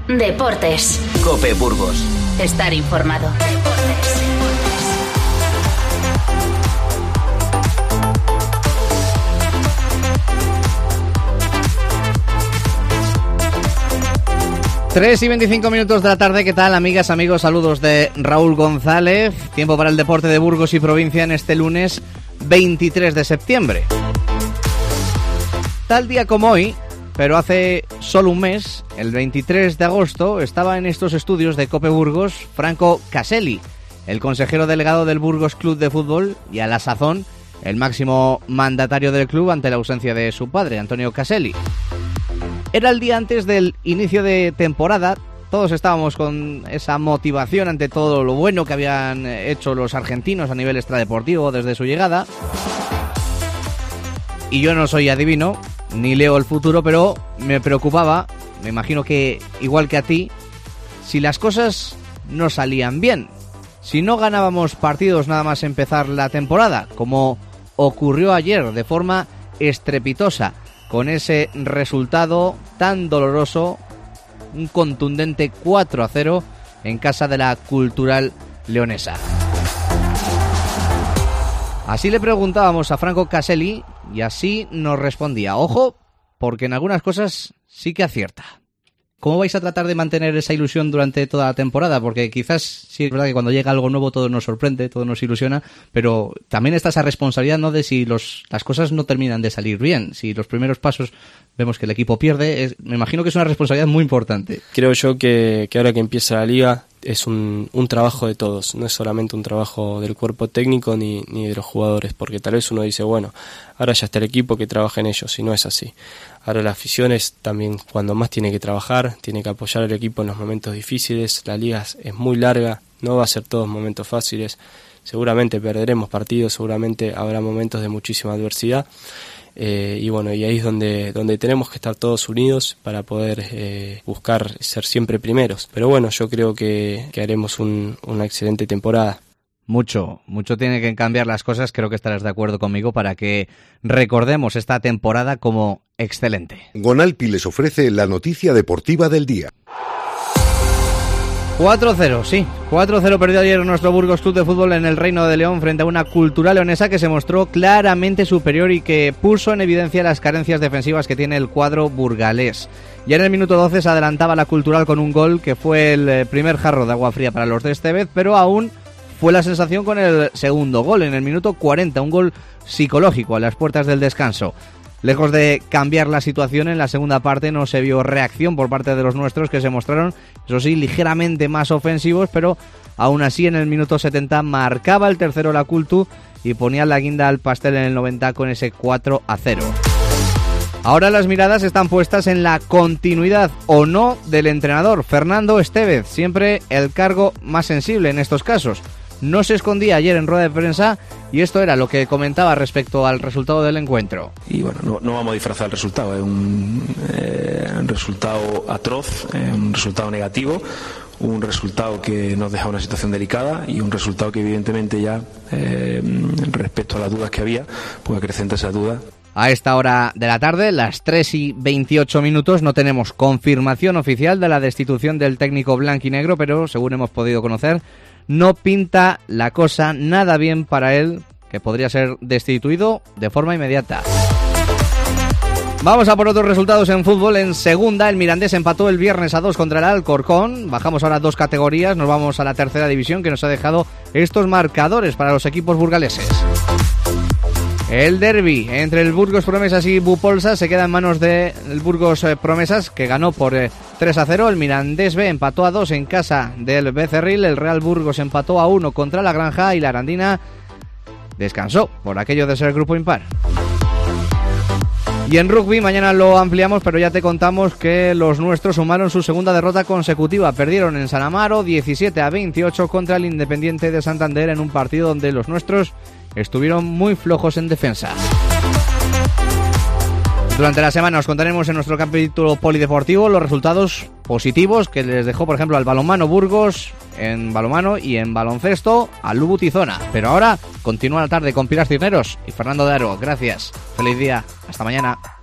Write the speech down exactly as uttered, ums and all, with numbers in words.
Deportes. COPE Burgos. Estar informado. Deportes. tres y veinticinco minutos de la tarde. ¿Qué tal, amigas, amigos? Saludos de Raúl González. Tiempo para el deporte de Burgos y provincia en este lunes veintitrés de septiembre. Tal día como hoy, pero hace solo un mes, el veintitrés de agosto, estaba en estos estudios de COPE Burgos Franco Caselli, el consejero delegado del Burgos Club de Fútbol y a la sazón el máximo mandatario del club ante la ausencia de su padre, Antonio Caselli. Era el día antes del inicio de temporada. Todos estábamos con esa motivación ante todo lo bueno que habían hecho los argentinos a nivel extradeportivo desde su llegada. Y yo no soy adivino, ni leo el futuro, pero me preocupaba, me imagino que igual que a ti, si las cosas no salían bien. Si no ganábamos partidos nada más empezar la temporada, como ocurrió ayer de forma estrepitosa, con ese resultado tan doloroso, un contundente cuatro a cero en casa de la Cultural Leonesa. Así le preguntábamos a Franco Caselli y así nos respondía. Ojo, porque en algunas cosas sí que acierta. ¿Cómo vais a tratar de mantener esa ilusión durante toda la temporada? Porque quizás sí es verdad que cuando llega algo nuevo todo nos sorprende, todo nos ilusiona, pero también está esa responsabilidad, ¿no?, de si los, las cosas no terminan de salir bien. Si los primeros pasos vemos que el equipo pierde, es, me imagino que es una responsabilidad muy importante. Creo yo que, que ahora que empieza la liga es un, un trabajo de todos, no es solamente un trabajo del cuerpo técnico ni, ni de los jugadores, porque tal vez uno dice, bueno, ahora ya está el equipo que trabaja en ellos, y no es así. Ahora la afición es también cuando más tiene que trabajar, tiene que apoyar al equipo en los momentos difíciles. La liga es muy larga, no va a ser todos momentos fáciles, seguramente perderemos partidos, seguramente habrá momentos de muchísima adversidad. Eh, y bueno, y ahí es donde, donde tenemos que estar todos unidos para poder eh, buscar ser siempre primeros. Pero bueno, yo creo que, que haremos un, una excelente temporada. Mucho, mucho tiene que cambiar las cosas, creo que estarás de acuerdo conmigo, para que recordemos esta temporada como excelente. Gonalpi les ofrece la noticia deportiva del día. cuatro cero, sí, cuatro cero perdió ayer nuestro Burgos Club de Fútbol en el Reino de León frente a una Cultural Leonesa que se mostró claramente superior y que puso en evidencia las carencias defensivas que tiene el cuadro burgalés. Ya en el minuto doce se adelantaba la Cultural con un gol que fue el primer jarro de agua fría para los de Estevez, pero aún fue la sensación con el segundo gol en el minuto cuarenta, un gol psicológico a las puertas del descanso. Lejos de cambiar la situación, en la segunda parte no se vio reacción por parte de los nuestros, que se mostraron, eso sí, ligeramente más ofensivos, pero aún así en el minuto setenta marcaba el tercero la Cultu y ponía la guinda al pastel en el noventa con ese cuatro a cero. Ahora las miradas están puestas en la continuidad o no del entrenador, Fernando Estevez, siempre el cargo más sensible en estos casos. No se escondía ayer en rueda de prensa y esto era lo que comentaba respecto al resultado del encuentro. Y bueno, no, no vamos a disfrazar el resultado, es un, eh, un resultado atroz, eh, un resultado negativo, un resultado que nos deja una situación delicada y un resultado que evidentemente ya, eh, respecto a las dudas que había, pues acrecenta esa duda. A esta hora de la tarde, las tres y veintiocho minutos, no tenemos confirmación oficial de la destitución del técnico blanquinegro, pero según hemos podido conocer, no pinta la cosa nada bien para él, que podría ser destituido de forma inmediata. Vamos a por otros resultados en fútbol. En segunda, el Mirandés empató el viernes a dos contra el Alcorcón. Bajamos ahora dos categorías, nos vamos a la tercera división, que nos ha dejado estos marcadores para los equipos burgaleses. El derbi entre el Burgos Promesas y Bupolsa se queda en manos del Burgos Promesas, que ganó por tres a cero. El Mirandés B empató a dos en casa del Becerril. El Real Burgos empató a uno contra la Granja y la Arandina descansó por aquello de ser grupo impar. Y en rugby mañana lo ampliamos, pero ya te contamos que los nuestros sumaron su segunda derrota consecutiva. Perdieron en San Amaro diecisiete a veintiocho contra el Independiente de Santander en un partido donde los nuestros estuvieron muy flojos en defensa. Durante la semana os contaremos en nuestro capítulo polideportivo los resultados positivos que les dejó, por ejemplo, al balonmano Burgos en balonmano y en baloncesto al Lubu Tizona. Pero ahora continúa la tarde con Pilar Cisneros y Fernando de Aro. Gracias. Feliz día. Hasta mañana.